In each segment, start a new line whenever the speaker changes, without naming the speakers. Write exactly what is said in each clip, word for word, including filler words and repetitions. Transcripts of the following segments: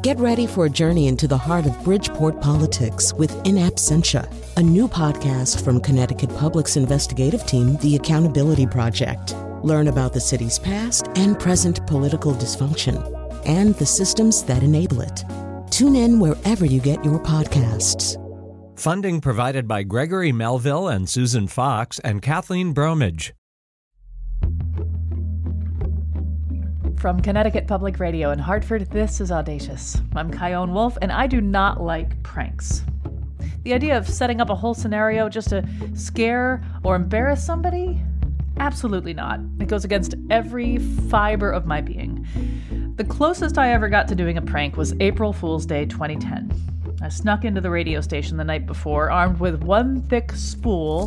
Get ready for a journey into the heart of Bridgeport politics with In Absentia, a new podcast from Connecticut Public's investigative team, The Accountability Project. Learn about the city's past and present political dysfunction and the systems that enable it. Tune in wherever you get your podcasts.
Funding provided by Gregory Melville and Susan Fox and Kathleen Bromage.
From Connecticut Public Radio in Hartford, this is Audacious. I'm Kyone Wolf, and I do not like pranks. The idea of setting up a whole scenario just to scare or embarrass somebody? Absolutely not. It goes against every fiber of my being. The closest I ever got to doing a prank was April Fool's Day twenty ten. I snuck into the radio station the night before, armed with one thick spool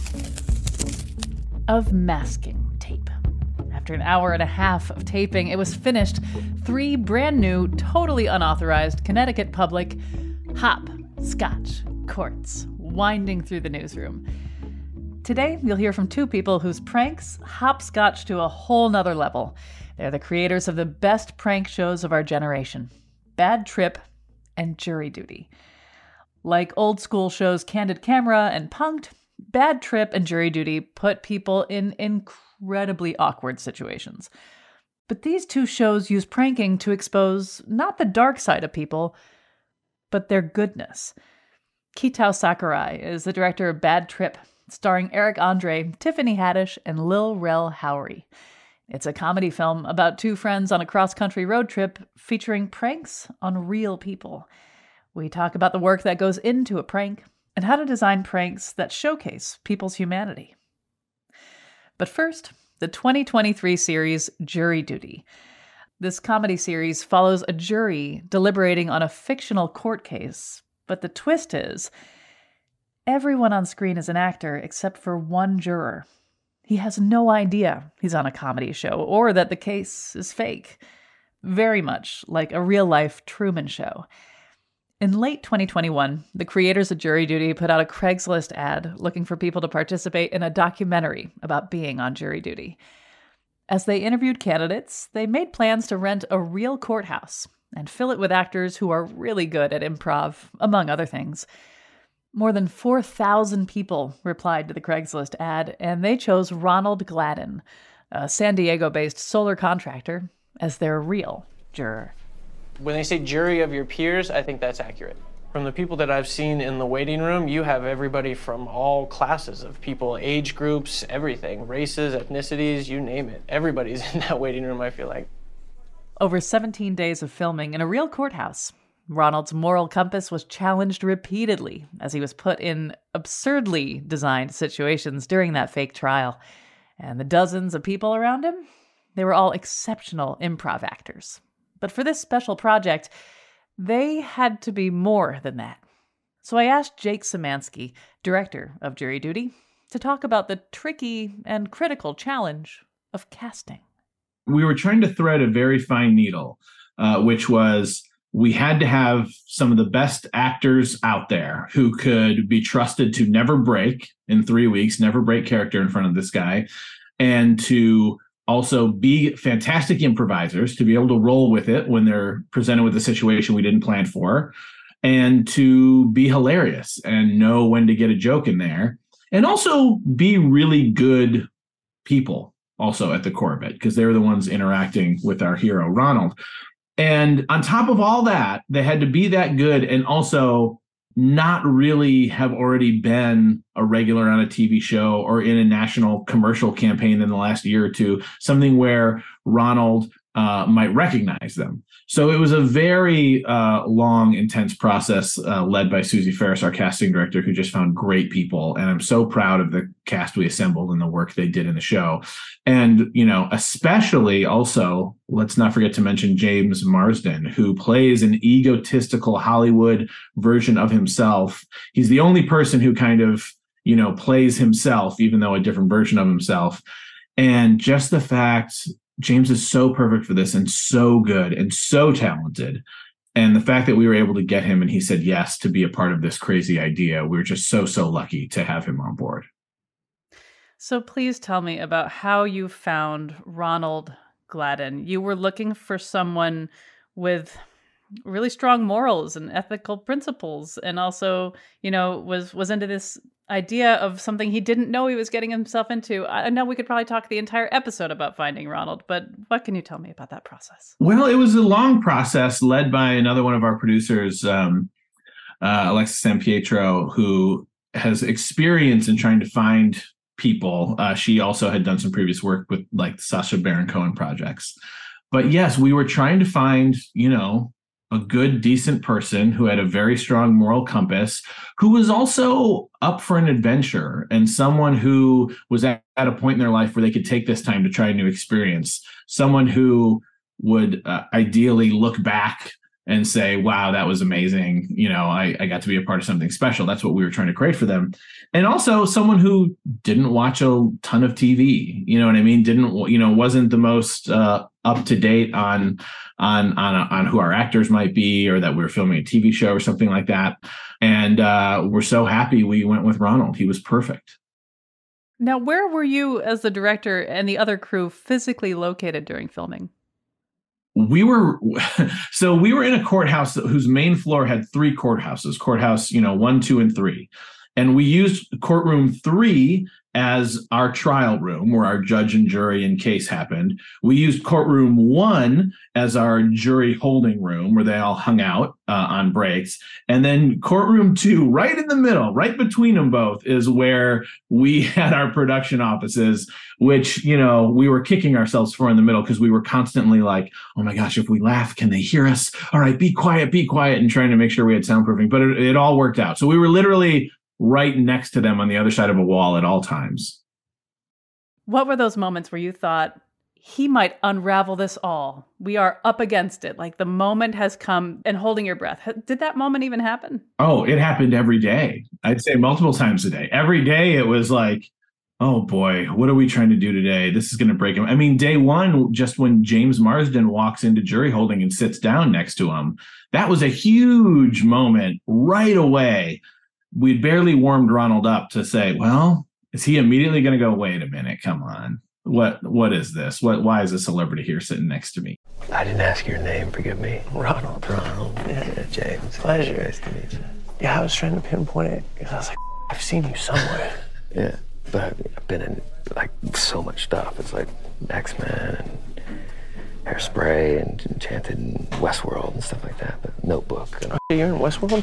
of masking tape. After an hour and a half of taping, it was finished. Three brand new, totally unauthorized Connecticut Public hop-scotch courts winding through the newsroom. Today, you'll hear from two people whose pranks hopscotch to a whole nother level. They're the creators of the best prank shows of our generation, Bad Trip and Jury Duty. Like old school shows Candid Camera and Punk'd, Bad Trip and Jury Duty put people in incredibly awkward situations. But these two shows use pranking to expose not the dark side of people, but their goodness. Kitao Sakurai is the director of Bad Trip, starring Eric Andre, Tiffany Haddish, and Lil Rel Howery. It's a comedy film about two friends on a cross-country road trip featuring pranks on real people. We talk about the work that goes into a prank and how to design pranks that showcase people's humanity. But first, the twenty twenty-three series Jury Duty. This comedy series follows a jury deliberating on a fictional court case, but the twist is everyone on screen is an actor except for one juror. He has no idea he's on a comedy show or that the case is fake. Very much like a real-life Truman Show. In late twenty twenty-one, the creators of Jury Duty put out a Craigslist ad looking for people to participate in a documentary about being on jury duty. As they interviewed candidates, they made plans to rent a real courthouse and fill it with actors who are really good at improv, among other things. More than four thousand people replied to the Craigslist ad, and they chose Ronald Gladden, a San Diego-based solar contractor, as their real juror.
When they say jury of your peers, I think that's accurate. From the people that I've seen in the waiting room, you have everybody from all classes of people, age groups, everything, races, ethnicities, you name it. Everybody's in that waiting room, I feel like.
Over seventeen days of filming in a real courthouse, Ronald's moral compass was challenged repeatedly as he was put in absurdly designed situations during that fake trial. And the dozens of people around him, they were all exceptional improv actors. But for this special project, they had to be more than that. So I asked Jake Szymanski, director of Jury Duty, to talk about the tricky and critical challenge of casting.
We were trying to thread a very fine needle, uh, which was we had to have some of the best actors out there who could be trusted to never break in three weeks, never break character in front of this guy, and to also be fantastic improvisers, to be able to roll with it when they're presented with a situation we didn't plan for, and to be hilarious and know when to get a joke in there, and also be really good people also at the core of it, because they're the ones interacting with our hero, Ronald. And on top of all that, they had to be that good and also not really have already been a regular on a T V show or in a national commercial campaign in the last year or two, something where Ronald uh, might recognize them. So it was a very uh, long, intense process uh, led by Susie Ferris, our casting director, who just found great people. And I'm so proud of the cast we assembled and the work they did in the show. And, you know, especially also, let's not forget to mention James Marsden, who plays an egotistical Hollywood version of himself. He's the only person who kind of, you know, plays himself, even though a different version of himself. And just the fact James is so perfect for this and so good and so talented. And the fact that we were able to get him and he said yes to be a part of this crazy idea, we we're just so, so lucky to have him on board.
So please tell me about how you found Ronald Gladden. You were looking for someone with really strong morals and ethical principles, and also, you know, was was into this idea of something he didn't know he was getting himself into. I know we could probably talk the entire episode about finding Ronald, but what can you tell me about that process?
Well, it was a long process led by another one of our producers, um, uh, Alexis Sampietro, who has experience in trying to find people. Uh, she also had done some previous work with like Sacha Baron Cohen projects. But yes, we were trying to find, you know, a good, decent person who had a very strong moral compass, who was also up for an adventure, and someone who was at, at a point in their life where they could take this time to try a new experience. Someone who would uh, ideally look back and say, wow, that was amazing. You know, I, I got to be a part of something special. That's what we were trying to create for them. And also someone who didn't watch a ton of T V, you know what I mean? Didn't, you know, wasn't the most uh, up to date on, on, on, on who our actors might be, or that we were filming a T V show or something like that. And uh, we're so happy we went with Ronald. He was perfect.
Now, where were you as the director and the other crew physically located during filming?
We were, so we were in a courthouse whose main floor had three courthouses, courthouse, you know, one, two, and three. And we used courtroom three as our trial room where our judge and jury and case happened. We used courtroom one as our jury holding room where they all hung out uh, on breaks. And then courtroom two, right in the middle, right between them both, is where we had our production offices, which, you know, we were kicking ourselves for in the middle because we were constantly like, oh my gosh, if we laugh, can they hear us? All right, be quiet, be quiet, and trying to make sure we had soundproofing. But it, it all worked out. So we were literally right next to them on the other side of a wall at all times.
What were those moments where you thought, he might unravel this all? We are up against it. Like the moment has come, and holding your breath. Did that moment even happen?
Oh, it happened every day. I'd say multiple times a day. Every day it was like, oh boy, what are we trying to do today? This is going to break him. I mean, day one, just when James Marsden walks into jury holding and sits down next to him, that was a huge moment right away. We'd barely warmed Ronald up to say, well, is he immediately going to go, wait a minute, come on. What What is this? What? Why is a celebrity here sitting next to me?
I didn't ask your name, forgive me.
Ronald.
Ronald. Yeah, yeah, James.
Pleasure.
Nice to meet you.
Yeah, I was trying to pinpoint it because I was like, I've seen you somewhere.
Yeah, but I've been in like so much stuff. It's like X-Men and Hairspray and Enchanted and Westworld and stuff like that. But Notebook. And...
You're in Westworld?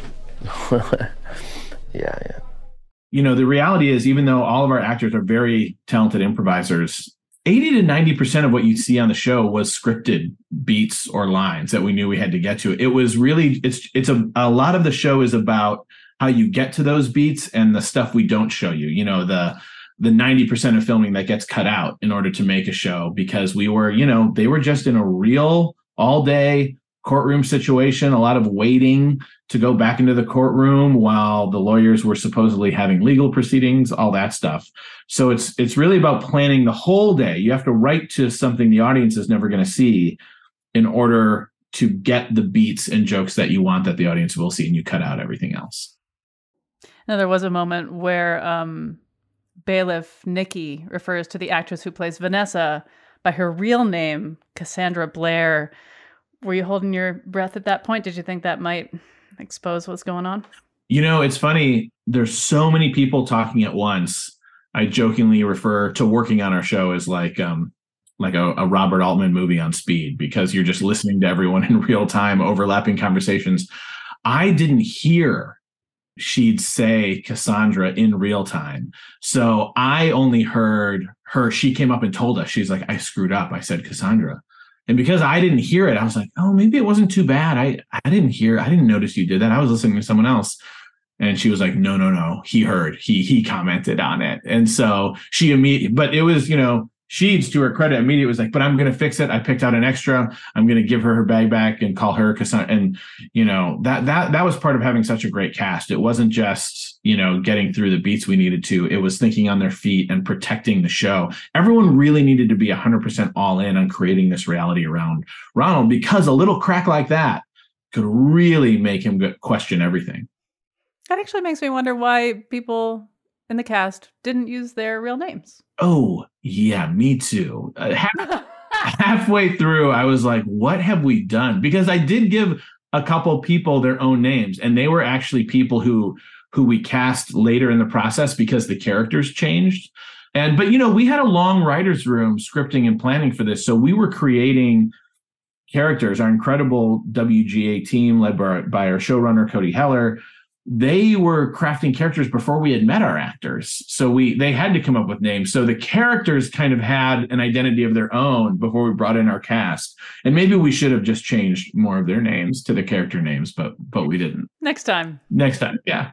Yeah, yeah.
You know, the reality is, even though all of our actors are very talented improvisers, eighty to ninety percent of what you see on the show was scripted beats or lines that we knew we had to get to. It was really, it's it's a, a lot of the show is about how you get to those beats and the stuff we don't show you, you know, the the ninety percent of filming that gets cut out in order to make a show, because we were, you know, they were just in a real all day courtroom situation, a lot of waiting to go back into the courtroom while the lawyers were supposedly having legal proceedings, all that stuff. So it's it's really about planning the whole day. You have to write to something the audience is never going to see in order to get the beats and jokes that you want that the audience will see, and you cut out everything else.
Now, there was a moment where um, bailiff Nikki refers to the actress who plays Vanessa by her real name, Cassandra Blair. Were you holding your breath at that point? Did you think that might expose what's going on?
You know, it's funny. There's so many people talking at once. I jokingly refer to working on our show as like um, like a, a Robert Altman movie on speed, because you're just listening to everyone in real time, overlapping conversations. I didn't hear she'd say Cassandra in real time. So I only heard her. She came up and told us, she's like, I screwed up. I said Cassandra. And because I didn't hear it, I was like, oh, maybe it wasn't too bad. I, I didn't hear, I didn't notice you did that. I was listening to someone else. And she was like, no, no, no. He heard, he, he commented on it. And so she immediately, but it was, you know, she's, to her credit, immediately was like, but I'm going to fix it. I picked out an extra. I'm going to give her her bag back and call her Cassandra. And, you know, that, that, that was part of having such a great cast. It wasn't just, you know, getting through the beats we needed to. It was thinking on their feet and protecting the show. Everyone really needed to be one hundred percent all in on creating this reality around Ronald, because a little crack like that could really make him question everything.
That actually makes me wonder why people in the cast didn't use their real names.
Oh, yeah, me too. Uh, half, halfway through, I was like, what have we done? Because I did give a couple people their own names, and they were actually people who who we cast later in the process because the characters changed. And but you know, we had a long writer's room scripting and planning for this, so we were creating characters. Our incredible W G A team, led by our, by our showrunner Cody Heller, they were crafting characters before we had met our actors. So we they had to come up with names. So the characters kind of had an identity of their own before we brought in our cast. And maybe we should have just changed more of their names to the character names, but but we didn't.
Next time.
Next time, yeah.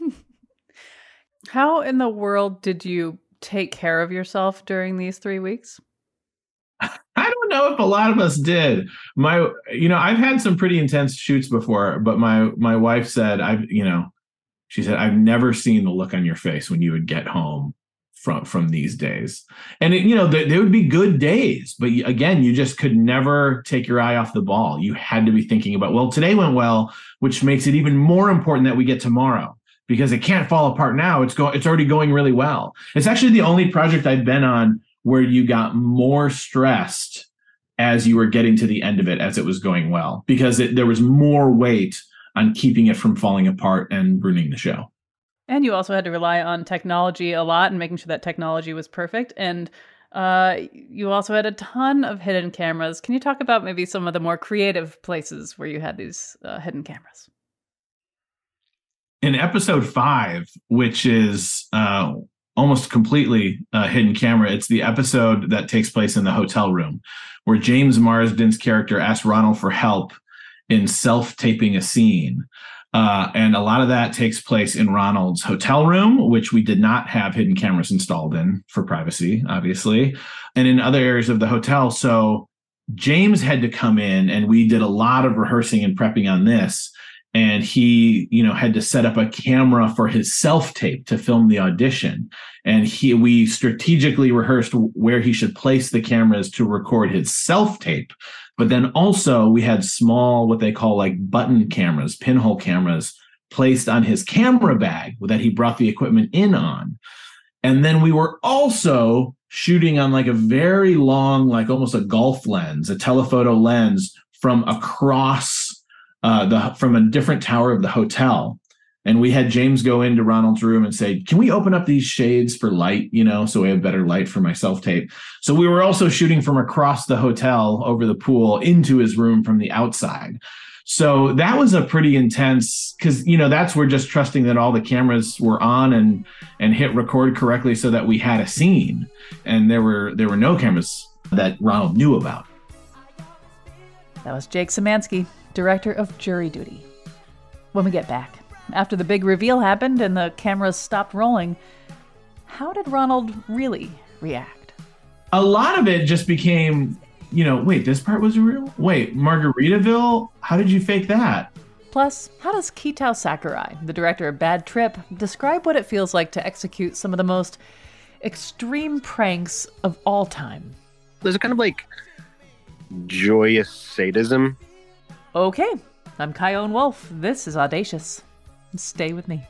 How in the world did you take care of yourself during these three weeks?
I don't know if a lot of us did. My, you know, I've had some pretty intense shoots before, but my my wife said, I've, you know, she said, I've never seen the look on your face when you would get home from from these days. And it, you know, they, they would be good days, but again, you just could never take your eye off the ball. You had to be thinking about, well, today went well, which makes it even more important that we get tomorrow, because it can't fall apart now. It's go, it's already going really well. It's actually the only project I've been on where you got more stressed as you were getting to the end of it as it was going well, because it, there was more weight on keeping it from falling apart and ruining the show.
And you also had to rely on technology a lot and making sure that technology was perfect. And uh, you also had a ton of hidden cameras. Can you talk about maybe some of the more creative places where you had these uh, hidden cameras?
In episode five, which is uh, almost completely uh, hidden camera, it's the episode that takes place in the hotel room, where James Marsden's character asks Ronald for help in self-taping a scene. Uh, and a lot of that takes place in Ronald's hotel room, which we did not have hidden cameras installed in for privacy, obviously, and in other areas of the hotel. So James had to come in, and we did a lot of rehearsing and prepping on this. And he, you know, had to set up a camera for his self-tape to film the audition. And he, we strategically rehearsed where he should place the cameras to record his self-tape. But then also we had small, what they call like button cameras, pinhole cameras, placed on his camera bag that he brought the equipment in on. And then we were also shooting on like a very long, like almost a golf lens, a telephoto lens from across Uh, the from a different tower of the hotel. And we had James go into Ronald's room and say, can we open up these shades for light, you know, so we have better light for my self-tape. So we were also shooting from across the hotel over the pool into his room from the outside. So that was a pretty intense, because, you know, that's we're just trusting that all the cameras were on and and hit record correctly so that we had a scene. And there were there were no cameras that Ronald knew about.
That was Jake Szymanski, director of Jury Duty. When we get back, after the big reveal happened and the cameras stopped rolling, how did Ronald really react?
A lot of it just became, you know, wait, this part was real? Wait, Margaritaville? How did you fake that?
Plus, how does Kitao Sakurai, the director of Bad Trip, describe what it feels like to execute some of the most extreme pranks of all time?
There's a kind of like joyous sadism.
Okay, I'm Kyone Wolf. This is Audacious. Stay with me.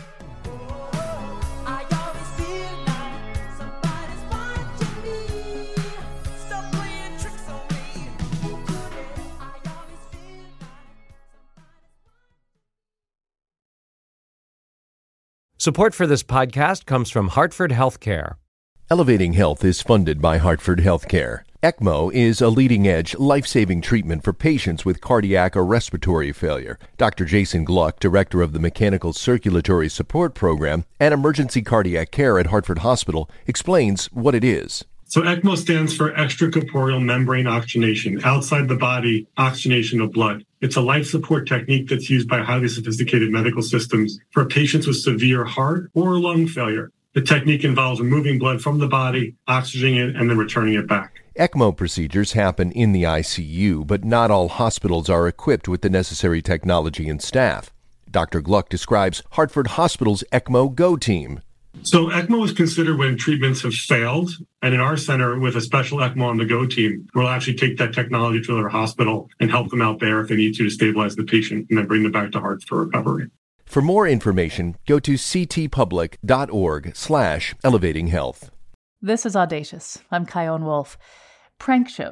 Support for this podcast comes from Hartford Healthcare.
Elevating Health is funded by Hartford Healthcare. ECMO is a leading-edge, life-saving treatment for patients with cardiac or respiratory failure. Doctor Jason Gluck, director of the Mechanical Circulatory Support Program and Emergency Cardiac Care at Hartford Hospital, explains what it is.
So ECMO stands for extracorporeal membrane oxygenation, outside the body oxygenation of blood. It's a life support technique that's used by highly sophisticated medical systems for patients with severe heart or lung failure. The technique involves removing blood from the body, oxygenating it, and then returning it back.
ECMO procedures happen in the I C U, but not all hospitals are equipped with the necessary technology and staff. Doctor Gluck describes Hartford Hospital's ECMO Go team.
So ECMO is considered when treatments have failed, and in our center, with a special ECMO on the Go team, we'll actually take that technology to their hospital and help them out there if they need to to stabilize the patient, and then bring them back to Hartford for recovery.
For more information, go to ctpublic.org slash elevating health.
This is Audacious. I'm Kyone Wolf. Prank shows.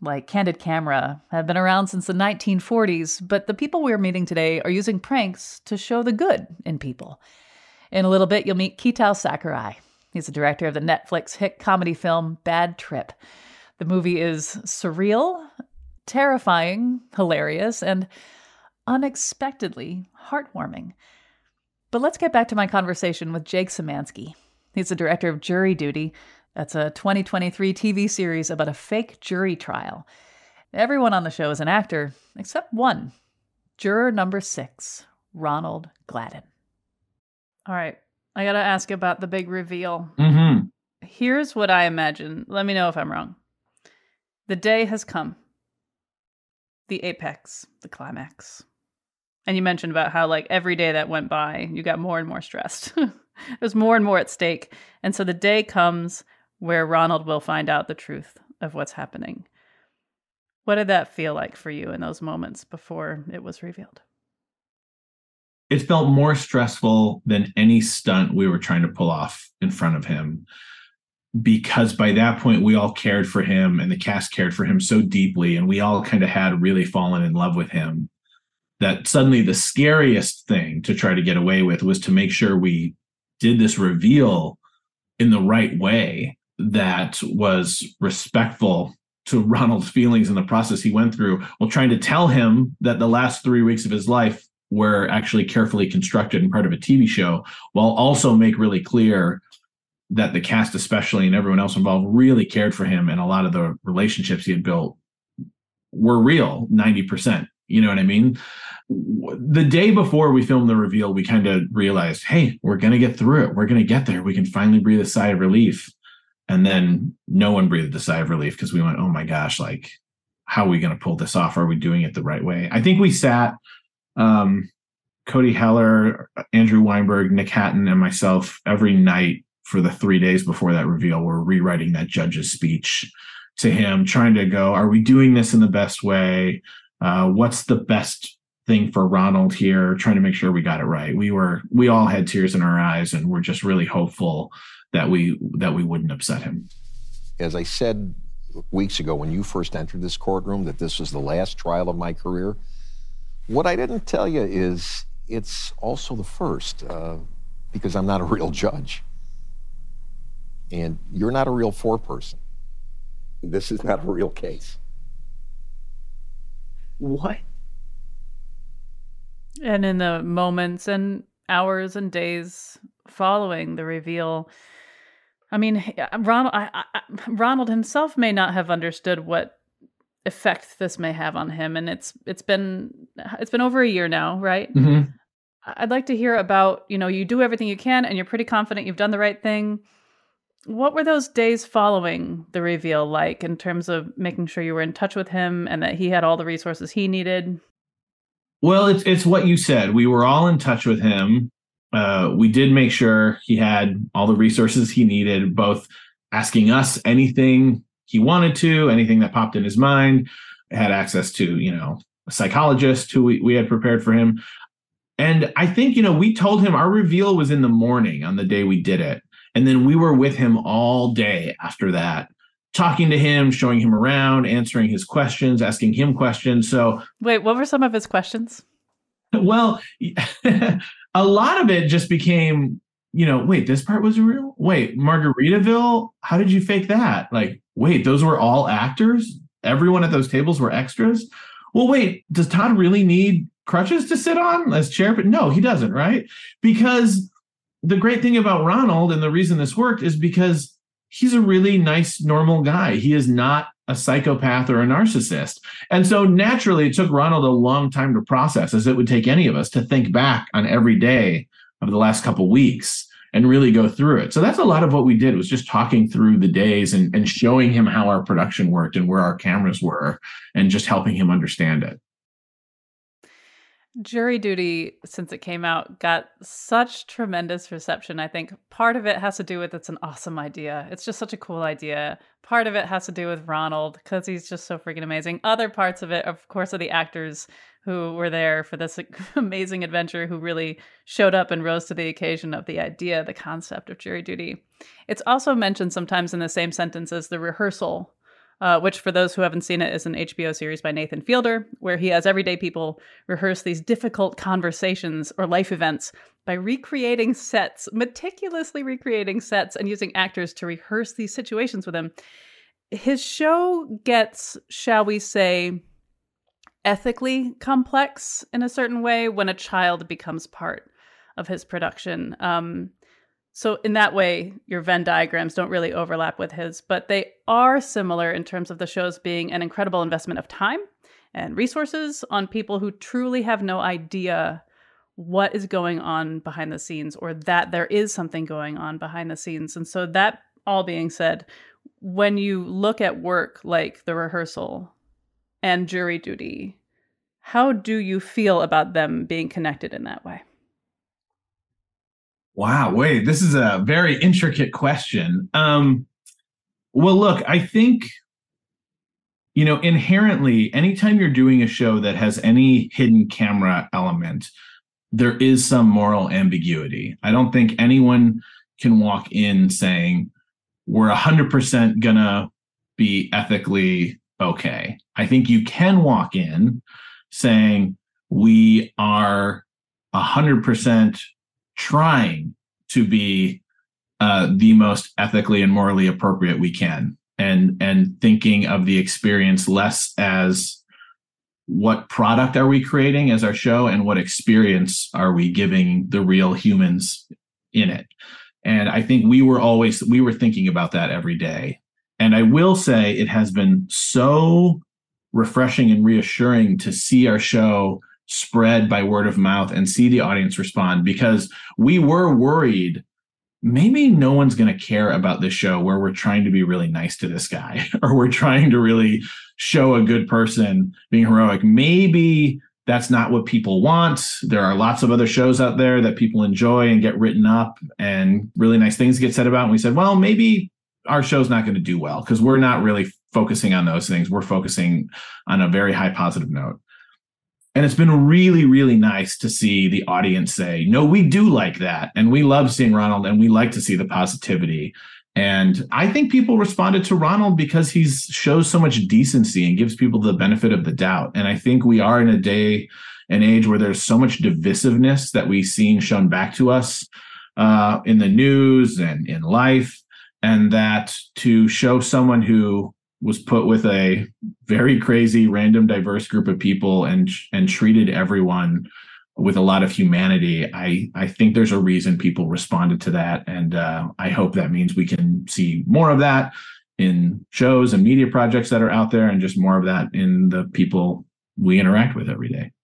like Candid Camera, have been around since the nineteen forties, but the people we're meeting today are using pranks to show the good in people. In a little bit, you'll meet Kitao Sakurai. He's the director of the Netflix hit comedy film Bad Trip. The movie is surreal, terrifying, hilarious, and unexpectedly heartwarming. But let's get back to my conversation with Jake Szymanski. He's the director of Jury Duty. That's a twenty twenty-three T V series about a fake jury trial. Everyone on the show is an actor, except one. Juror number six, Ronald Gladden. All right, I gotta ask about the big reveal.
Mm-hmm.
Here's what I imagine. Let me know if I'm wrong. The day has come. The apex, the climax. And you mentioned about how, like, every day that went by, you got more and more stressed. There's more and more at stake. And so the day comes where Ronald will find out the truth of what's happening. What did that feel like for you in those moments before it was revealed?
It felt more stressful than any stunt we were trying to pull off in front of him, because by that point we all cared for him and the cast cared for him so deeply, and we all kind of had really fallen in love with him, that suddenly the scariest thing to try to get away with was to make sure we did this reveal in the right way that was respectful to Ronald's feelings in the process he went through, while trying to tell him that the last three weeks of his life were actually carefully constructed and part of a T V show, while also make really clear that the cast especially and everyone else involved really cared for him, and a lot of the relationships he had built were real, ninety percent. You know what I mean? The day before we filmed the reveal, we kind of realized, hey, we're going to get through it. We're going to get there. We can finally breathe a sigh of relief. And then no one breathed a sigh of relief, because we went, oh my gosh, like, how are we going to pull this off? Are we doing it the right way? I think we sat, um, Cody Heller, Andrew Weinberg, Nick Hatton, and myself every night for the three days before that reveal. We're rewriting that judge's speech to him, trying to go, are we doing this in the best way? Uh, what's the best thing for Ronald here? Trying to make sure we got it right. We were, we all had tears in our eyes, and we're just really hopeful that we, that we wouldn't upset him.
As I said weeks ago, when you first entered this courtroom, that this was the last trial of my career. What I didn't tell you is it's also the first, uh, because I'm not a real judge. And you're not a real foreperson. This is not a real case.
What?
And in the moments and hours and days following the reveal, I mean, Ronald, I, I, Ronald himself may not have understood what effect this may have on him, and it's it's been it's been over a year now, right?
Mm-hmm.
I'd like to hear about, you know, you do everything you can, and you're pretty confident you've done the right thing. What were those days following the reveal like, in terms of making sure you were in touch with him and that he had all the resources he needed?
Well, it's it's what you said. We were all in touch with him. Uh, we did make sure he had all the resources he needed, both asking us anything he wanted to, anything that popped in his mind. Had access to, you know, a psychologist who we, we had prepared for him. And I think, you know, we told him our reveal was in the morning on the day we did it. And then we were with him all day after that, talking to him, showing him around, answering his questions, asking him questions. So,
wait, what were some of his questions?
Well, a lot of it just became, you know, wait, this part was real? Wait, Margaritaville? How did you fake that? Like, wait, those were all actors? Everyone at those tables were extras? Well, wait, does Todd really need crutches to sit on as chair? But no, he doesn't, right? Because the great thing about Ronald, and the reason this worked, is because he's a really nice, normal guy. He is not a psychopath or a narcissist. And so naturally, it took Ronald a long time to process, as it would take any of us, to think back on every day of the last couple weeks and really go through it. So that's a lot of what we did, was just talking through the days and, and showing him how our production worked and where our cameras were, and just helping him understand it.
Jury Duty, since it came out, got such tremendous reception. I think part of it has to do with it's an awesome idea. It's just such a cool idea. Part of it has to do with Ronald, because he's just so freaking amazing. Other parts of it, of course, are the actors who were there for this amazing adventure, who really showed up and rose to the occasion of the idea, the concept of Jury Duty. It's also mentioned sometimes in the same sentence as the rehearsal uh, which for those who haven't seen it is an H B O series by Nathan Fielder, where he has everyday people rehearse these difficult conversations or life events by recreating sets, meticulously recreating sets and using actors to rehearse these situations with him. His show gets, shall we say, ethically complex in a certain way when a child becomes part of his production. Um, so in that way, your Venn diagrams don't really overlap with his, but they are similar in terms of the shows being an incredible investment of time and resources on people who truly have no idea what is going on behind the scenes, or that there is something going on behind the scenes. And so that all being said, when you look at work like The Rehearsal and Jury Duty, how do you feel about them being connected in that way?
Wow, wait, this is a very intricate question. Um, well, look, I think, you know, inherently, anytime you're doing a show that has any hidden camera element, there is some moral ambiguity. I don't think anyone can walk in saying, we're one hundred percent gonna be ethically okay. I think you can walk in saying, we are one hundred percent trying to be uh, the most ethically and morally appropriate we can, and and thinking of the experience less as what product are we creating as our show and what experience are we giving the real humans in it. And I think we were always, we were thinking about that every day. And I will say it has been so refreshing and reassuring to see our show spread by word of mouth and see the audience respond, because we were worried maybe no one's going to care about this show where we're trying to be really nice to this guy or we're trying to really show a good person being heroic. Maybe that's not what people want. There are lots of other shows out there that people enjoy and get written up and really nice things get said about. And we said, well, maybe our show's not going to do well because we're not really focusing on those things. We're focusing on a very high positive note. And it's been really, really nice to see the audience say, no, we do like that. And we love seeing Ronald and we like to see the positivity. And I think people responded to Ronald because he shows so much decency and gives people the benefit of the doubt. And I think we are in a day and age where there's so much divisiveness that we've seen shown back to us uh, in the news and in life. And that to show someone who was put with a very crazy, random, diverse group of people and and treated everyone with a lot of humanity, I, I think there's a reason people responded to that. And uh, I hope that means we can see more of that in shows and media projects that are out there, and just more of that in the people we interact with every day.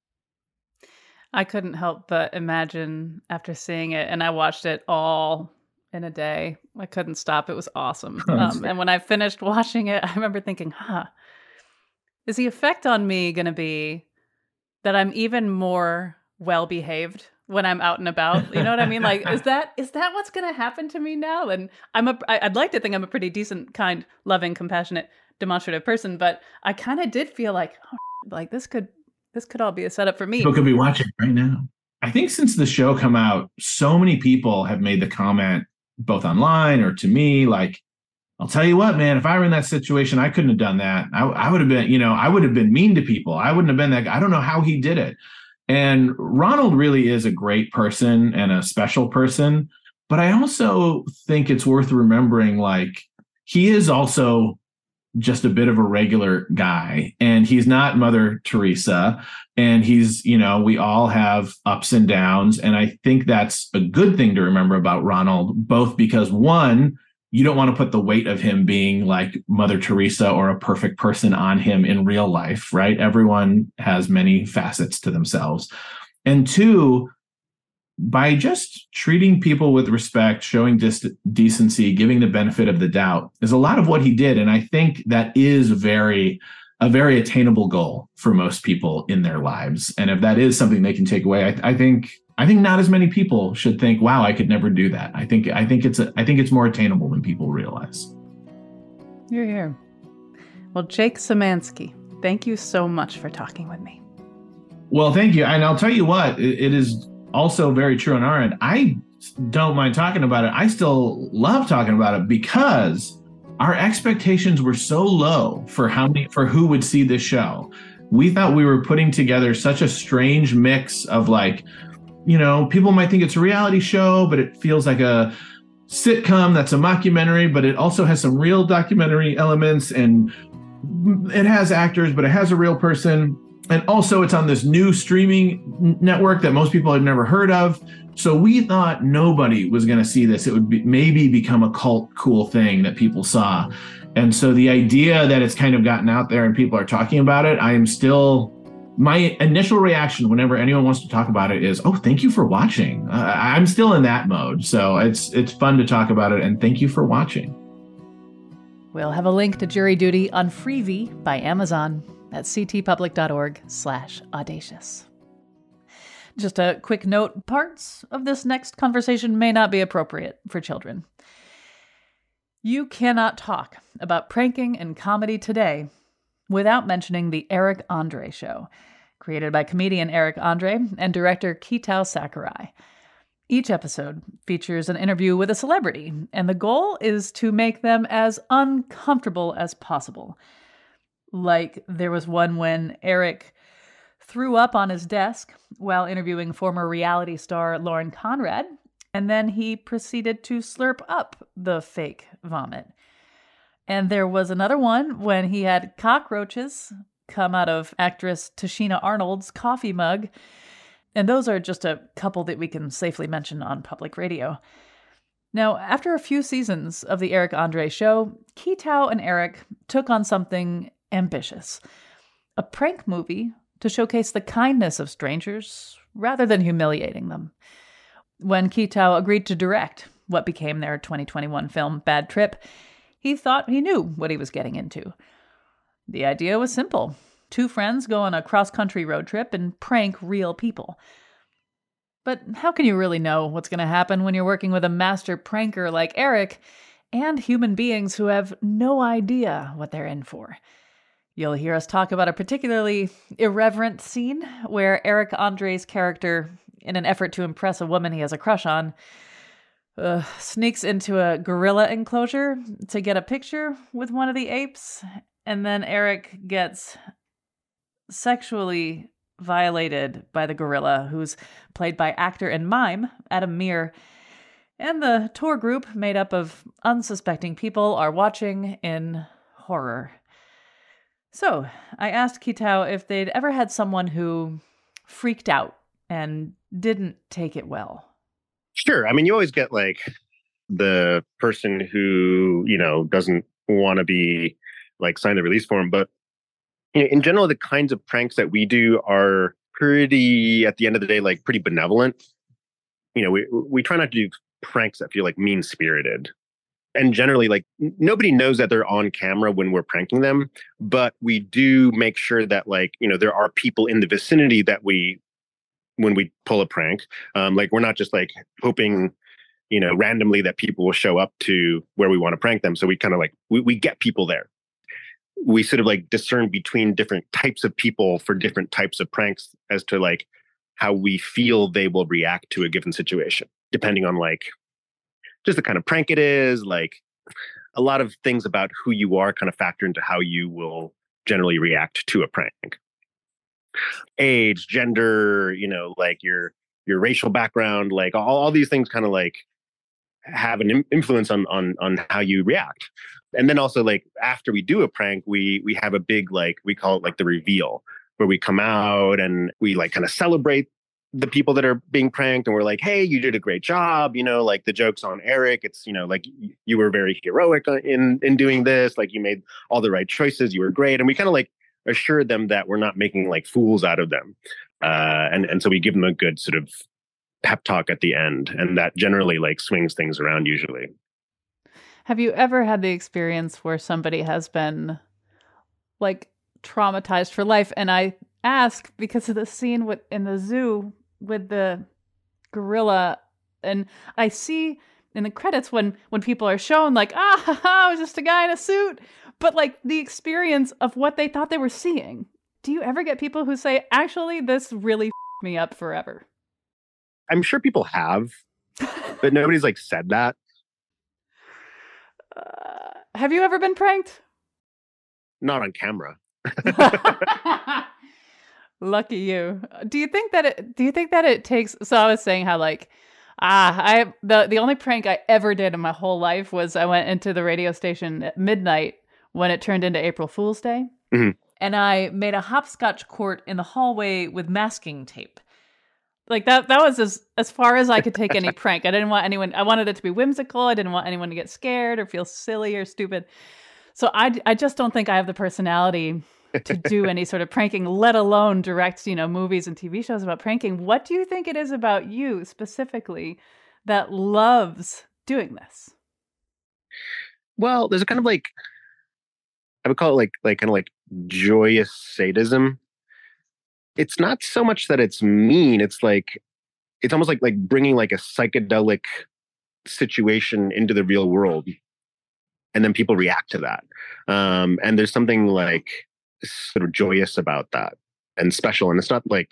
I couldn't help but imagine after seeing it, and I watched it all in a day. I couldn't stop. It was awesome. Um, and when I finished watching it, I remember thinking, huh, is the effect on me going to be that I'm even more well-behaved when I'm out and about? You know what I mean? Like, is that is that what's going to happen to me now? And I'm a, I'd like to think I'm a pretty decent, kind, loving, compassionate, demonstrative person, but I kind of did feel like, oh, like this could this could all be a setup for me.
People could be watching right now. I think since the show come out, so many people have made the comment, both online or to me, like, I'll tell you what, man, if I were in that situation, I couldn't have done that. I, I would have been, you know, I would have been mean to people. I wouldn't have been that guy. I don't know how he did it. And Ronald really is a great person and a special person. But I also think it's worth remembering, like, he is also just a bit of a regular guy, and he's not Mother Teresa, and he's, you know, we all have ups and downs. And I think that's a good thing to remember about Ronald, both because, one, you don't want to put the weight of him being like Mother Teresa or a perfect person on him in real life, right? Everyone has many facets to themselves. And two, by just treating people with respect, showing dis- decency, giving the benefit of the doubt is a lot of what he did. And I think that is very, a very attainable goal for most people in their lives. And if that is something they can take away, I, I think, I think not as many people should think, wow, I could never do that. I think, I think it's, a, I think it's more attainable than people realize.
You're here. Well, Jake Szymanski, thank you so much for talking with me.
Well, thank you. And I'll tell you what, it, it is also very true on our end. I don't mind talking about it. I still love talking about it because our expectations were so low for how many, for who would see this show. We thought we were putting together such a strange mix of like, you know, people might think it's a reality show, but it feels like a sitcom that's a mockumentary, but it also has some real documentary elements, and it has actors, but it has a real person. And also it's on this new streaming network that most people had never heard of. So we thought nobody was going to see this. It would be, maybe become a cult cool thing that people saw. And so the idea that it's kind of gotten out there and people are talking about it, I am still, my initial reaction whenever anyone wants to talk about it is, oh, thank you for watching. Uh, I'm still in that mode. So it's it's fun to talk about it, and thank you for watching.
We'll have a link to Jury Duty on Freevee by Amazon at ctpublic.org slash audacious. Just a quick note, parts of this next conversation may not be appropriate for children. You cannot talk about pranking and comedy today without mentioning the Eric Andre Show, created by comedian Eric Andre and director Kitao Sakurai. Each episode features an interview with a celebrity, and the goal is to make them as uncomfortable as possible. Like, there was one when Eric threw up on his desk while interviewing former reality star Lauren Conrad, and then he proceeded to slurp up the fake vomit. And there was another one when he had cockroaches come out of actress Tashina Arnold's coffee mug. And those are just a couple that we can safely mention on public radio. Now, after a few seasons of the Eric Andre Show, Kitao and Eric took on something ambitious. A prank movie to showcase the kindness of strangers rather than humiliating them. When Kitao agreed to direct what became their twenty twenty-one film Bad Trip, he thought he knew what he was getting into. The idea was simple. Two friends go on a cross-country road trip and prank real people. But how can you really know what's going to happen when you're working with a master pranker like Eric and human beings who have no idea what they're in for? You'll hear us talk about a particularly irreverent scene where Eric Andre's character, in an effort to impress a woman he has a crush on, uh, sneaks into a gorilla enclosure to get a picture with one of the apes, and then Eric gets sexually violated by the gorilla, who's played by actor and mime Adam Meir. And the tour group, made up of unsuspecting people, are watching in horror. So, I asked Kitao if they'd ever had someone who freaked out and didn't take it well.
Sure. I mean, you always get like the person who, you know, doesn't want to be like signed the release form. But you know, in general, the kinds of pranks that we do are pretty, at the end of the day, like pretty benevolent. You know, we we try not to do pranks that feel like mean-spirited. And generally, like, nobody knows that they're on camera when we're pranking them, but we do make sure that, like, you know, there are people in the vicinity that we, when we pull a prank, um, like, we're not just like hoping, you know, randomly that people will show up to where we want to prank them. So we kind of like, we, we get people there. We sort of like discern between different types of people for different types of pranks as to like how we feel they will react to a given situation, depending on like, just the kind of prank it is, like a lot of things about who you are kind of factor into how you will generally react to a prank. Age, gender, you know, like your your racial background, like all, all these things kind of like have an influence on on on how you react. And then also like after we do a prank, we we have a big like we call it like the reveal, where we come out and we like kind of celebrate the people that are being pranked, and we're like, hey, you did a great job. You know, like the joke's on Eric. It's, you know, like you were very heroic in, in doing this. Like you made all the right choices. You were great. And we kind of like assure them that we're not making like fools out of them. Uh, and, and so we give them a good sort of pep talk at the end. And that generally like swings things around usually.
Have you ever had the experience where somebody has been like traumatized for life? And I ask because of the scene with in the zoo with the gorilla, and I see in the credits when when people are shown like, ah, ha, ha, it was just a guy in a suit, but like the experience of what they thought they were seeing. Do you ever get people who say, actually, this really f***ed me up forever?
I'm sure people have, but nobody's like said that.
Uh, Have you ever been pranked?
Not on camera.
Lucky you. Do you think that it, do you think that it takes, so I was saying how like, ah, I, the, the only prank I ever did in my whole life was I went into the radio station at midnight when it turned into April Fool's Day.
Mm-hmm.
And I made a hopscotch court in the hallway with masking tape. Like that, that was as, as far as I could take any prank. I didn't want anyone, I wanted it to be whimsical. I didn't want anyone to get scared or feel silly or stupid. So I, I just don't think I have the personality to do any sort of pranking, let alone direct, you know, movies and T V shows about pranking. What do you think it is about you specifically that loves doing this?
Well, there's a kind of like, I would call it like, like kind of like joyous sadism. It's not so much that it's mean. It's like, it's almost like, like bringing like a psychedelic situation into the real world. And then people react to that. Um, and there's something like sort of joyous about that and special. And it's not like,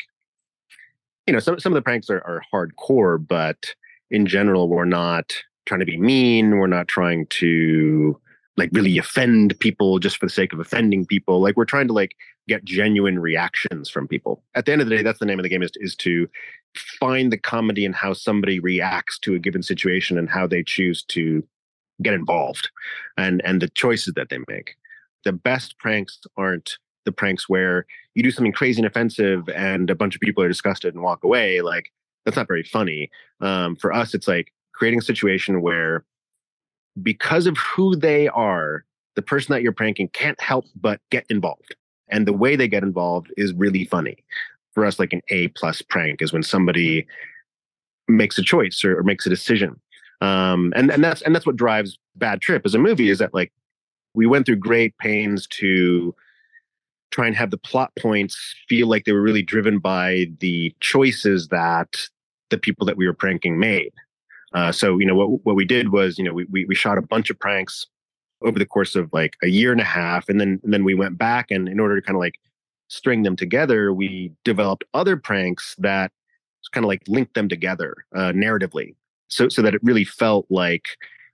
you know, some, some of the pranks are, are hardcore, but in general, we're not trying to be mean. We're not trying to like really offend people just for the sake of offending people. Like we're trying to like get genuine reactions from people. At the end of the day, that's the name of the game, is, is to find the comedy in how somebody reacts to a given situation and how they choose to get involved and, and the choices that they make. The best pranks aren't the pranks where you do something crazy and offensive and a bunch of people are disgusted and walk away. Like, that's not very funny. Um, for us, it's like creating a situation where because of who they are, the person that you're pranking can't help but get involved. And the way they get involved is really funny. For us, like an A plus prank is when somebody makes a choice or, or makes a decision. Um, and, and that's and that's what drives Bad Trip as a movie, is that like we went through great pains to try and have the plot points feel like they were really driven by the choices that the people that we were pranking made. Uh, so, you know, what what we did was, you know, we, we we shot a bunch of pranks over the course of like a year and a half. And then and then we went back, and in order to kind of like string them together, we developed other pranks that kind of like linked them together uh, narratively. So so that it really felt like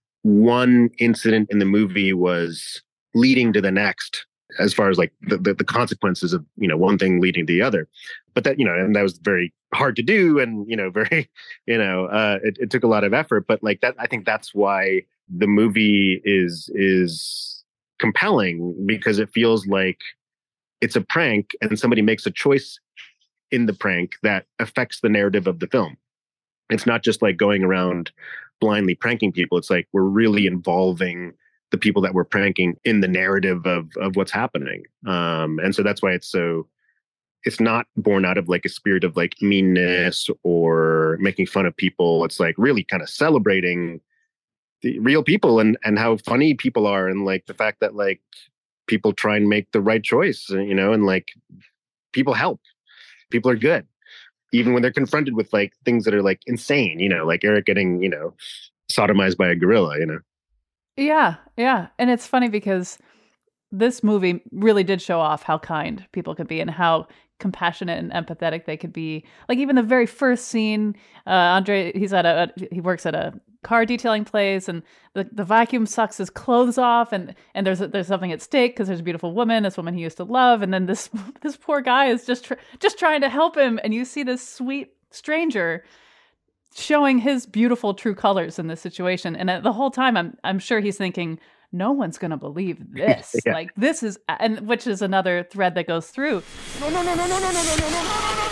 one incident in the movie was leading to the next, as far as like the, the, the consequences of, you know, one thing leading to the other. But that, you know, and that was very hard to do. And, you know, very, you know, uh, it, it took a lot of effort. But like that, I think that's why the movie is is compelling, because it feels like it's a prank and somebody makes a choice in the prank that affects the narrative of the film. It's not just like going around blindly pranking people. It's like we're really involving the people that we're pranking in the narrative of of what's happening. Um, and so that's why it's so, it's not born out of like a spirit of like meanness or making fun of people. It's like really kind of celebrating the real people and, and how funny people are. And like the fact that like people try and make the right choice, you know, and like people help, people are good. Even when they're confronted with like things that are like insane, you know, like Eric getting, you know, sodomized by a gorilla, you know?
Yeah, yeah. And it's funny because this movie really did show off how kind people could be and how compassionate and empathetic they could be. Like even the very first scene, uh, Andre, he's at a, he works at a car detailing place, and the, the vacuum sucks his clothes off, and and there's a, there's something at stake because there's a beautiful woman, this woman he used to love, and then this this poor guy is just tr- just trying to help him, and you see this sweet stranger showing his beautiful true colors in this situation, and the whole time I'm I'm sure he's thinking, no one's gonna believe this. Yeah. Like this is, and which is another thread that goes through.
No no no no no no no no no no no no no no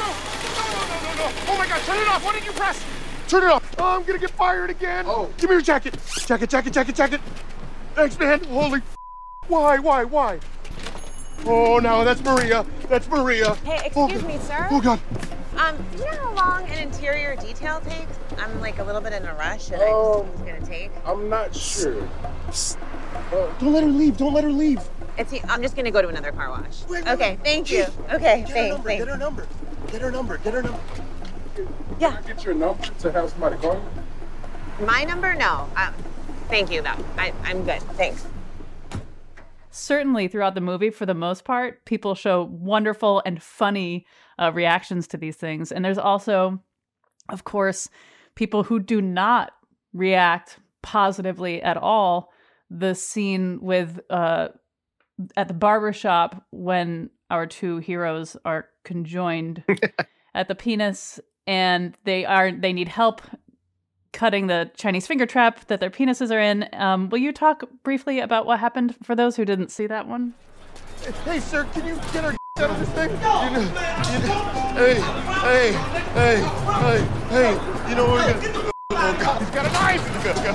no no! Oh my God! Turn it off! Why did you press? Turn it off! Oh, I'm gonna get fired again! Oh, give me your jacket! Jacket, jacket, jacket, jacket! Thanks, man! Holy, why, why, why? Oh no, that's Maria. That's Maria.
Hey, excuse
oh,
me, sir.
Oh God.
Um, do you know how long an interior detail takes? I'm like a little bit in a rush, and
Oh.
I just think it's gonna take.
I'm not sure. Uh, don't let her leave. Don't let her leave.
It's. I'm just gonna go to another car wash.
Wait, wait,
okay,
wait.
thank
Gee,
you. Okay,
Get her
thanks.
number.
thanks.
Get her number. Get her number. Get her number.
Yeah.
Can I get your number to have somebody call you?
My number? No. Um, thank you, though. I, I'm good. Thanks.
Certainly throughout the movie, for the most part, people show wonderful and funny uh, reactions to these things. And there's also, of course, people who do not react positively at all. the scene with uh, at the barber shop when our two heroes are conjoined at the penis, and they are they need help cutting the Chinese finger trap that their penises are in. Um, will you talk briefly about what happened for those who didn't see that one?
Hey, sir, can you get our out of this thing? No, you know, man, you know, hey, hey, hey, hey, hey, you know what we're gonna... Oh, God, he's got a knife! Good, good,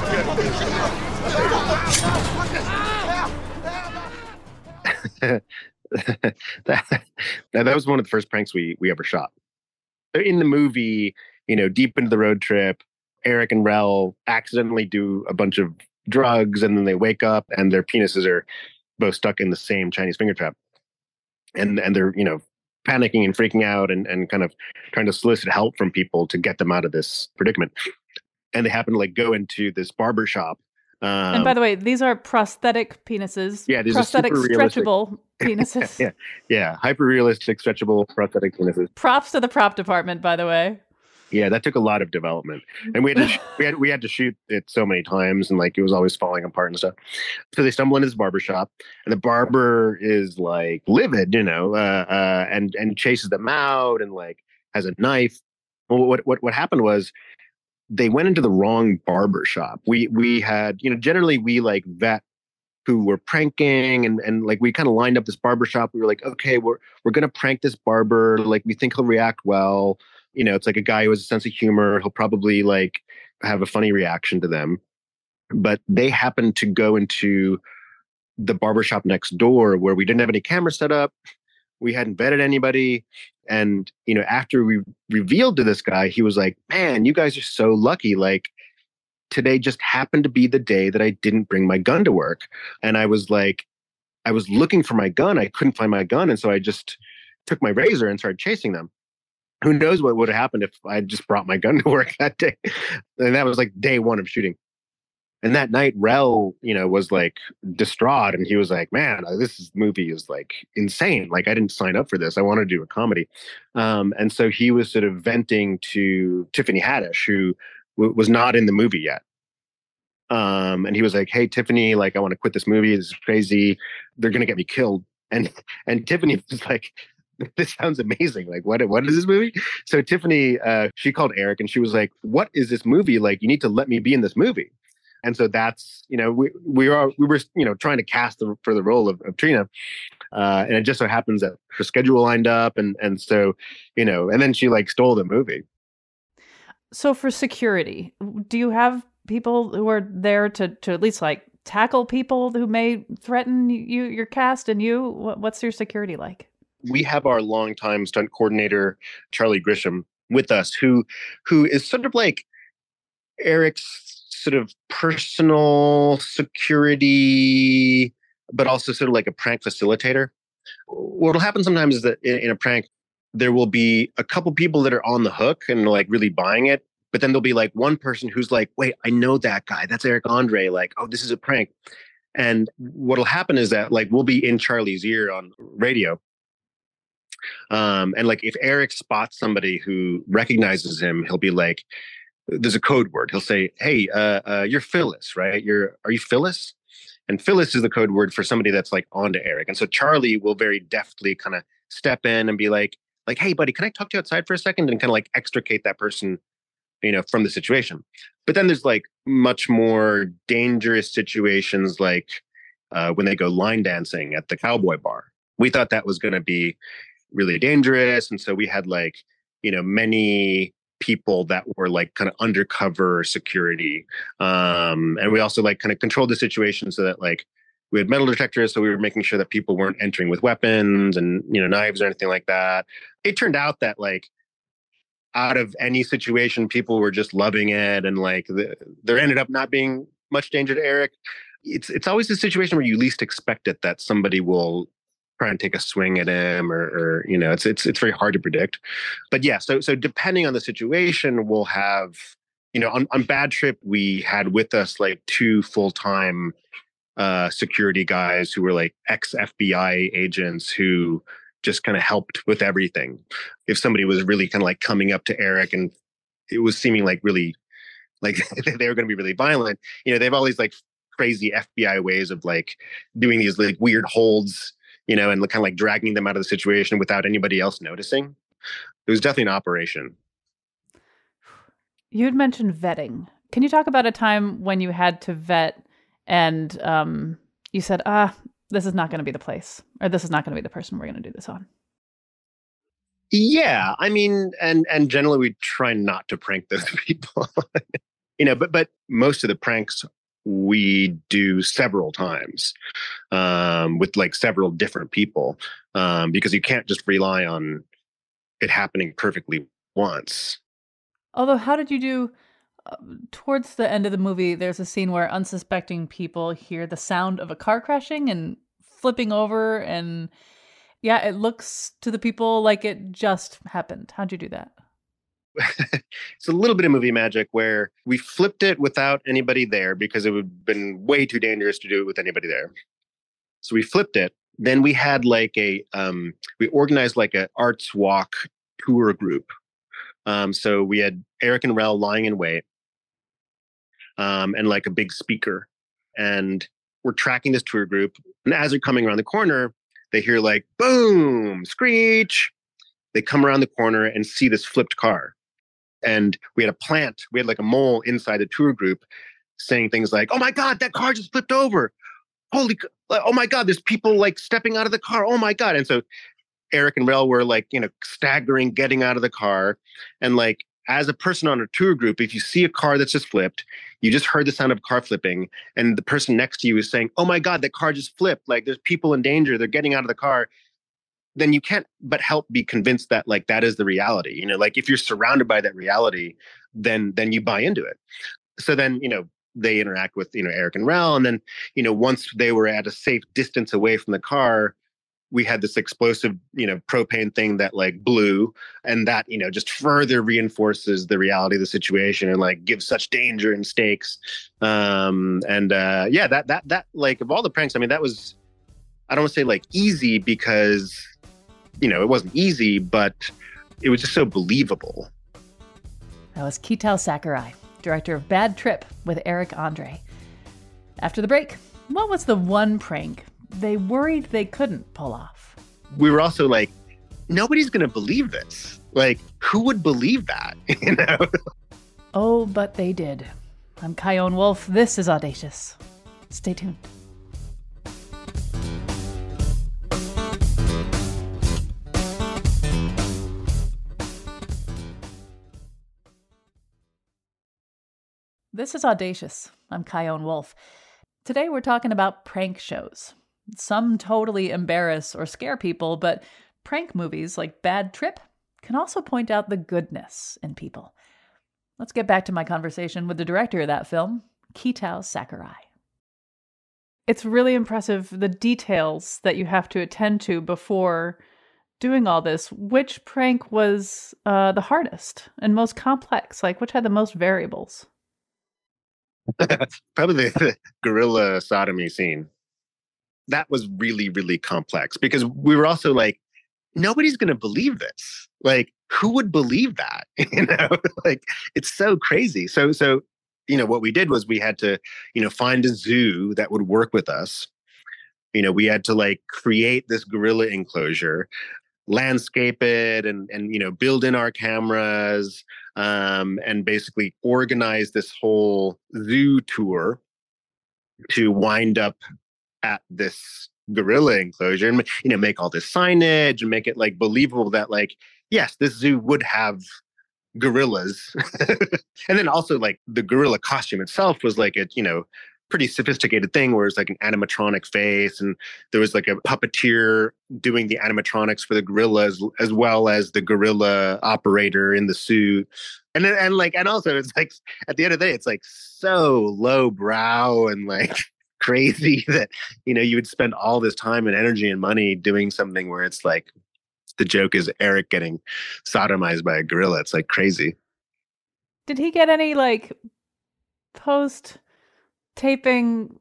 good. that, that was one of the first pranks we we ever shot. In the movie, you know, deep into the road trip, Eric and Rel accidentally do a bunch of drugs, and then they wake up and their penises are both stuck in the same Chinese finger trap. And and they're, you know, panicking and freaking out and, and kind of trying to solicit help from people to get them out of this predicament. And they happen to like go into this barber shop. Um,
and by the way, these are prosthetic penises.
Yeah, these
prosthetic,
are
stretchable penises.
yeah, yeah, hyper realistic, stretchable prosthetic penises.
Props to the prop department, by the way.
Yeah, that took a lot of development, and we had to we had we had to shoot it so many times, and like it was always falling apart and stuff. So they stumble into this barber shop, and the barber is like livid, you know, uh, uh, and and chases them out, and like has a knife. Well, what what what happened was they went into the wrong barber shop. We we had, you know, generally we like vet who were pranking, and and like we kind of lined up this barber shop. We were like, okay, we're we're gonna prank this barber. Like we think he'll react well. You know, it's like a guy who has a sense of humor. He'll probably like have a funny reaction to them. But they happened to go into the barbershop next door where we didn't have any cameras set up. We hadn't vetted anybody. And, you know, after we revealed to this guy, he was like, man, you guys are so lucky. Like today just happened to be the day that I didn't bring my gun to work. And I was like, I was looking for my gun. I couldn't find my gun. And so I just took my razor and started chasing them. Who knows what would have happened if I just brought my gun to work that day. And that was like day one of shooting. And that night, Rel, you know, was like distraught. And he was like, man, this movie is like insane. Like I didn't sign up for this. I want to do a comedy. Um, and so he was sort of venting to Tiffany Haddish, who w- was not in the movie yet. Um, and he was like, hey, Tiffany, like, I want to quit this movie. This is crazy. They're going to get me killed. And, and Tiffany was like, this sounds amazing. Like, what, what is this movie? So Tiffany, uh, she called Eric and she was like, what is this movie? Like, you need to let me be in this movie. And so that's, you know, we, we are, we were, you know, trying to cast the, for the role of, of Trina. Uh, and it just so happens that her schedule lined up. And, and so, you know, and then she like stole the movie.
So for security, do you have people who are there to, to at least like tackle people who may threaten you, your cast and you? What's your security like?
We have our longtime stunt coordinator, Charlie Grisham, with us, who who is sort of like Eric's sort of personal security, but also sort of like a prank facilitator. What will happen sometimes is that in, in a prank, there will be a couple people that are on the hook and like really buying it. But then there'll be like one person who's like, wait, I know that guy. That's Eric Andre. Like, oh, this is a prank. And what'll happen is that like we'll be in Charlie's ear on radio. Um, and like if Eric spots somebody who recognizes him, he'll be like, there's a code word. He'll say, hey, uh, uh, you're Phyllis, right? You're, are you Phyllis? And Phyllis is the code word for somebody that's like onto Eric. And so Charlie will very deftly kind of step in and be like, like, hey, buddy, can I talk to you outside for a second? And kind of like extricate that person, you know, from the situation. But then there's like much more dangerous situations, like uh, when they go line dancing at the Cowboy Bar. We thought that was going to be really dangerous. And so we had like, you know, many people that were like kind of undercover security. Um, and we also like kind of controlled the situation so that like we had metal detectors. So we were making sure that people weren't entering with weapons and, you know, knives or anything like that. It turned out that like out of any situation, people were just loving it. And like the, there ended up not being much danger to Eric. It's, it's always a situation where you least expect it, that somebody will try and take a swing at him, or, or, you know, it's, it's, it's very hard to predict. But yeah, so, so depending on the situation, we'll have, you know, on, on Bad Trip, we had with us like two full-time uh, security guys who were like ex-F B I agents who just kind of helped with everything. If somebody was really kind of like coming up to Eric and it was seeming like really, like they were going to be really violent, you know, they have all these like crazy F B I ways of like doing these like weird holds, you know, and kind of like dragging them out of the situation without anybody else noticing. It was definitely an operation.
You had mentioned vetting. Can you talk about a time when you had to vet and um, you said, ah, this is not going to be the place, or this is not going to be the person we're going to do this on?
Yeah, I mean, and and generally we try not to prank those people, you know, but but most of the pranks we do several times um, with like several different people um, because you can't just rely on it happening perfectly once.
Although, how did you do, uh, towards the end of the movie, there's a scene where unsuspecting people hear the sound of a car crashing and flipping over, and yeah, it looks to the people like it just happened. How'd you do that?
It's a little bit of movie magic where we flipped it without anybody there because it would have been way too dangerous to do it with anybody there. So we flipped it. Then we had like a, um, we organized like a arts walk tour group. Um, so we had Eric and Rel lying in wait um, and like a big speaker. And we're tracking this tour group. And as they're coming around the corner, they hear like, boom, screech. They come around the corner and see this flipped car. And we had a plant, we had like a mole inside the tour group saying things like, oh my God, that car just flipped over. Holy, oh my God, there's people like stepping out of the car. Oh my God. And so Eric and Rel were like, you know, staggering, getting out of the car. And like, as a person on a tour group, if you see a car that's just flipped, you just heard the sound of a car flipping, and the person next to you is saying, oh my God, that car just flipped. Like there's people in danger. They're getting out of the car. Then you can't but help be convinced that like that is the reality. You know, like if you're surrounded by that reality, then then you buy into it. So then, you know, they interact with, you know, Eric and Rel. And then, you know, once they were at a safe distance away from the car, we had this explosive, you know, propane thing that like blew, and that, you know, just further reinforces the reality of the situation and like gives such danger and stakes. Um, and uh, yeah, that, that, that like of all the pranks, I mean, that was, I don't want to say like easy because, you know, it wasn't easy, but it was just so believable.
That was Kitao Sakurai, director of Bad Trip with Eric Andre. After the break, what was the one prank they worried they couldn't pull off?
We were also like, nobody's going to believe this. Like, who would believe that? You know?
Oh, but they did. I'm Chion Wolf. This is Audacious. Stay tuned. This is Audacious. I'm Chion Wolf. Today we're talking about prank shows. Some totally embarrass or scare people, but prank movies like Bad Trip can also point out the goodness in people. Let's get back to my conversation with the director of that film, Kitao Sakurai. It's really impressive, the details that you have to attend to before doing all this. Which prank was uh, the hardest and most complex? Like, which had the most variables?
Probably the, the gorilla sodomy scene. That was really, really complex because we were also like, nobody's going to believe this. Like, who would believe that? You know, like, it's so crazy. So, so, you know, what we did was we had to, you know, find a zoo that would work with us. You know, we had to like create this gorilla enclosure, landscape it, and, and, you know, build in our cameras, um, and basically organize this whole zoo tour to wind up at this gorilla enclosure and, you know, make all this signage and make it like believable that like, yes, this zoo would have gorillas. And then also like the gorilla costume itself was like a, you know, pretty sophisticated thing where it's like an animatronic face, and there was like a puppeteer doing the animatronics for the gorillas as well as the gorilla operator in the suit. And then, and like, and also it's like, at the end of the day, it's like so low brow and like crazy that, you know, you would spend all this time and energy and money doing something where it's like, the joke is Eric getting sodomized by a gorilla. It's like crazy.
Did he get any like post taping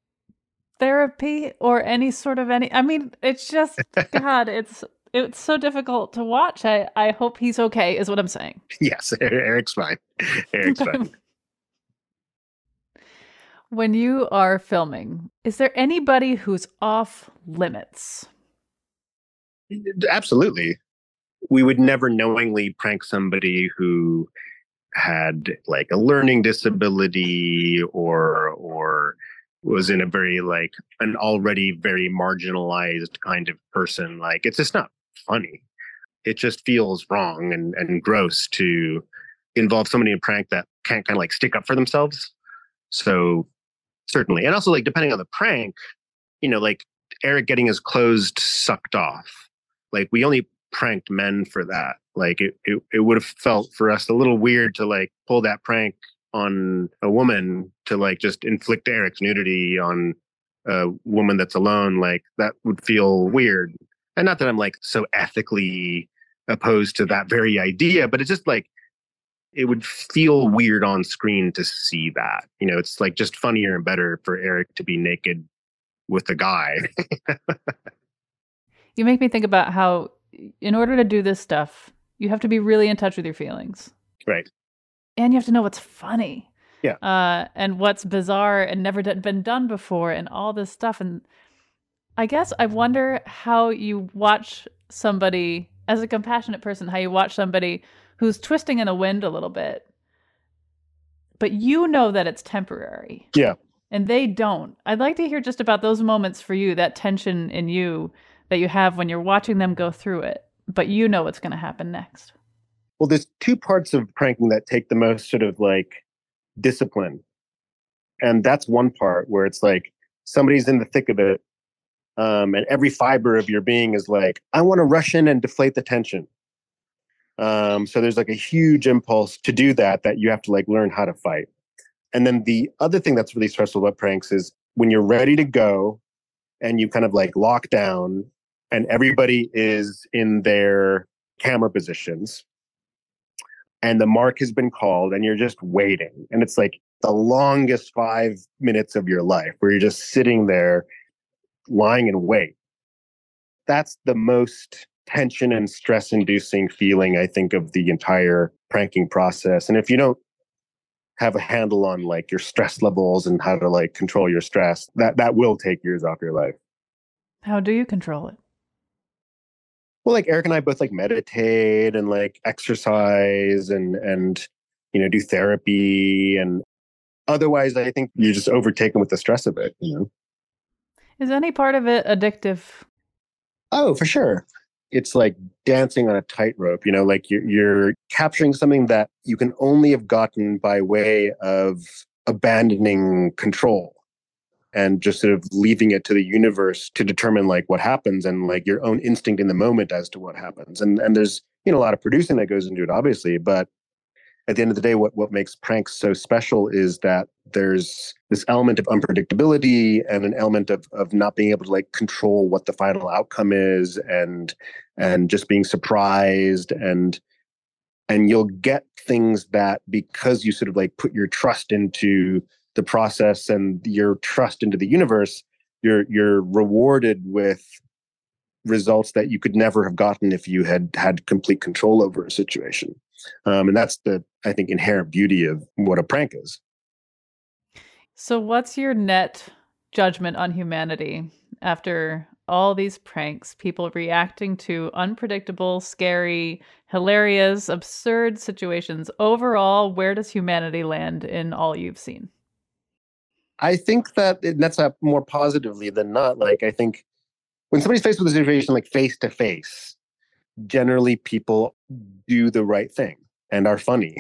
therapy or any sort of any, I mean, it's just, God, it's, it's so difficult to watch. I, I hope he's okay is what I'm saying.
Yes. Eric's fine. Eric's fine.
when you are filming, is there anybody who's off limits?
Absolutely. We would never knowingly prank somebody who had like a learning disability or or was in a very like an already very marginalized kind of person. Like, it's just not funny. It just feels wrong and, and gross to involve somebody in a prank that can't kind of like stick up for themselves. So certainly. And also, like, depending on the prank, you know, like Eric getting his clothes sucked off. Like, we only pranked men for that. Like, it, it, it would have felt for us a little weird to like pull that prank on a woman to like just inflict Eric's nudity on a woman that's alone. Like, that would feel weird. And not that I'm like so ethically opposed to that very idea, but it's just like, it would feel weird on screen to see that. You know, it's like just funnier and better for Eric to be naked with a guy.
You make me think about how in order to do this stuff, you have to be really in touch with your feelings.
Right.
And you have to know what's funny.
Yeah.
Uh, and what's bizarre and never d- been done before and all this stuff. And I guess I wonder how you watch somebody, as a compassionate person, how you watch somebody who's twisting in the wind a little bit, but you know that it's temporary.
Yeah.
And they don't. I'd like to hear just about those moments for you, that tension in you that you have when you're watching them go through it, but you know what's going to happen next.
Well, there's two parts of pranking that take the most sort of like discipline. And that's one part where it's like somebody's in the thick of it. Um, and every fiber of your being is like, I want to rush in and deflate the tension. Um, so there's like a huge impulse to do that, that you have to like learn how to fight. And then the other thing that's really stressful about pranks is when you're ready to go and you kind of like lock down and everybody is in their camera positions and the mark has been called and you're just waiting. And it's like the longest five minutes of your life where you're just sitting there lying in wait. That's the most tension and stress inducing feeling, I think, of the entire pranking process. And if you don't have a handle on like your stress levels and how to like control your stress, that that will take years off your life.
How do you control it?
Well, like Eric and I both like meditate and like exercise and and you know do therapy, and otherwise I think you're just overtaken with the stress of it, you know.
Is any part of it addictive?
Oh, for sure. It's like dancing on a tightrope, you know, like you're, you're capturing something that you can only have gotten by way of abandoning control and just sort of leaving it to the universe to determine like what happens and like your own instinct in the moment as to what happens. And and there's, you know, a lot of producing that goes into it, obviously, but at the end of the day, what, what makes pranks so special is that there's this element of unpredictability and an element of of not being able to like control what the final outcome is, and and just being surprised, and and you'll get things that because you sort of like put your trust into the process and your trust into the universe, you're you're rewarded with results that you could never have gotten if you had had complete control over a situation. Um, and that's the, I think, inherent beauty of what a prank is.
So what's your net judgment on humanity after all these pranks, people reacting to unpredictable, scary, hilarious, absurd situations? Overall, where does humanity land in all you've seen?
I think that it nets up more positively than not. Like, I think when somebody's faced with a situation like face to face, generally people do the right thing and are funny.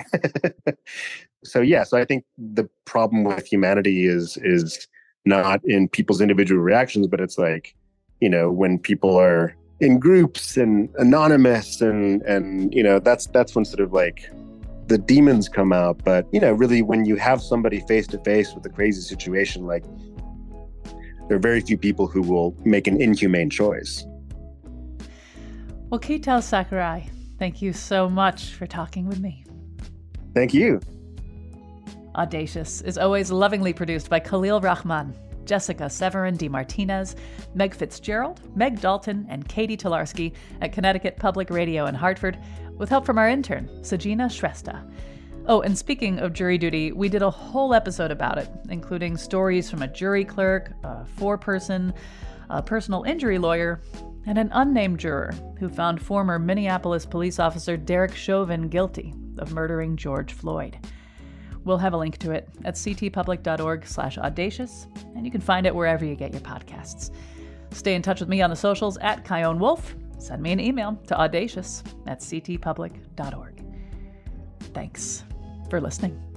So yeah, so I think the problem with humanity is is not in people's individual reactions, but it's like, you know, when people are in groups and anonymous and and you know, that's that's when sort of like the demons come out. But you know, really when you have somebody face to face with a crazy situation, like there are very few people who will make an inhumane choice.
Well, Keitel Sakurai, thank you so much for talking with me.
Thank you.
Audacious is always lovingly produced by Khalil Rahman, Jessica Severin DeMartinez, Meg Fitzgerald, Meg Dalton, and Katie Tolarski at Connecticut Public Radio in Hartford, with help from our intern, Sajina Shrestha. Oh, and speaking of jury duty, we did a whole episode about it, including stories from a jury clerk, a foreperson, a personal injury lawyer, and an unnamed juror who found former Minneapolis police officer Derek Chauvin guilty of murdering George Floyd. We'll have a link to it at ctpublic.org slash audacious, and you can find it wherever you get your podcasts. Stay in touch with me on the socials at Chion Wolf. Send me an email to audacious at ctpublic dot org. Thanks for listening.